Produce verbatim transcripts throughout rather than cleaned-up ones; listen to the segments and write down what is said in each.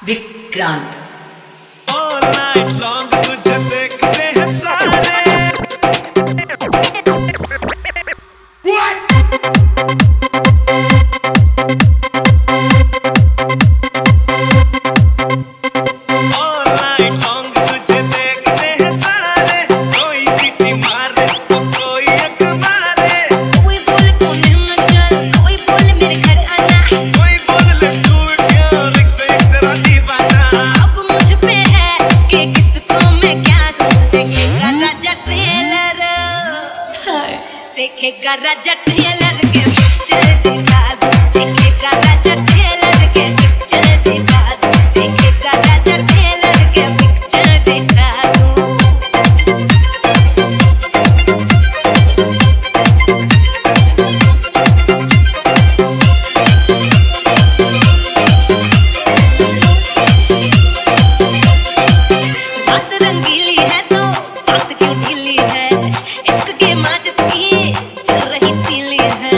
Vikrant. All night long तुझे देखते हैं सारे। All night long तुझे देखते हैं सारे। कोई सीटी मारे तो कोई अख मारे। कोई बोले कोने में चल, कोई बोले मेरे घर आना, कोई बोले let's do it यार, एक से एक तेरा दीवाना। अब मुझ पे है कि किसको मैं क्या दूं। देखेगा राजा ट्रेलर, देखेगा राजा ट्रेलर के पिक्चर दिखा दूं। देखेगा राजा ट्रेलर के पिक्चर दिखा दूं। देखेगा राजा ट्रेलर के पिक्चर दिखा दूं। बात रंगीली है तो बात क्यों ढीली है। इश्क के माचिस की चल रही तीली है।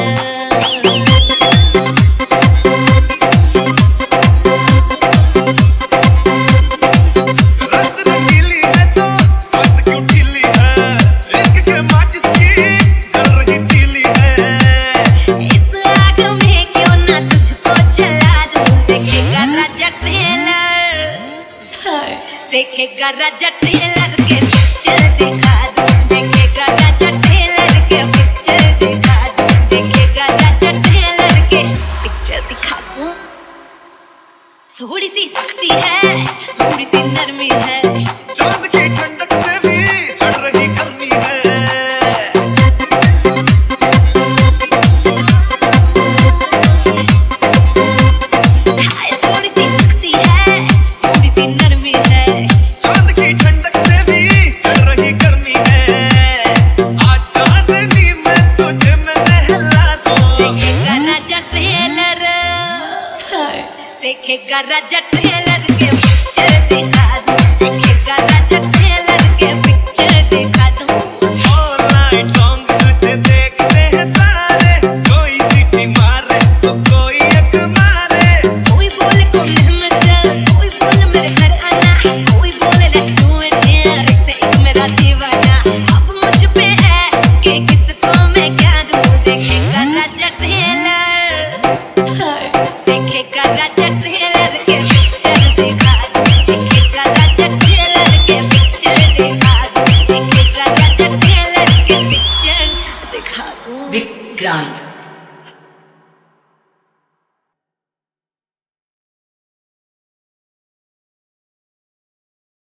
रात रंगीली है तो बात क्यों ढीली है। इश्क के माचिस की जल रही तीली है। इस आग में क्यों ना तुझको जला दूं। देखेगा राजा ट्रेलर, देखेगा राजा ट्रेलर के पिक्चर दिखा दूं। देखेगा राजा ट्रेलर के पिक्चर दिखा दूं। देखेगा राजा ट्रेलर के पिक्चर दिखा दूं। थोड़ी सी सख्ती है, थोड़ी सी नरमी है। चांद की ठंडक से भी चढ़ रही गर्मी है। हाय थोड़ी सी सख्ती है, थोड़ी सी नरमी है। चांद की ठंडक से भी चढ़ रही गर्मी है। आज चांदनी में तुझे मैं नहला दूं। देखेगा राजा ट्रेलर, देखेगा राजा ट्रेलर के पिक्चर दिखा दूं। देखेगा राजा ट्रेलर के पिक्चर दिखा दूं। All night long तुझे देखते हैं सारे। कोई सीटी मारे तो कोई अख मारे। कोई बोले कोने में चल, कोई बोले मेरे घर आना, कोई बोले let's do it यार, एक से एक मेरा दीवाना। अब मुझ पे है कि किसको मैं क्या दूं। देखेगा राजा ट्रेलर, देखेगा राजा ट्रेलर के पिक्चर दिखा दूं। देखेगा राजा ट्रेलर के पिक्चर दिखा दूं। देखेगा राजा ट्रेलर के पिक्चर दिखा दूं। विक्रांत।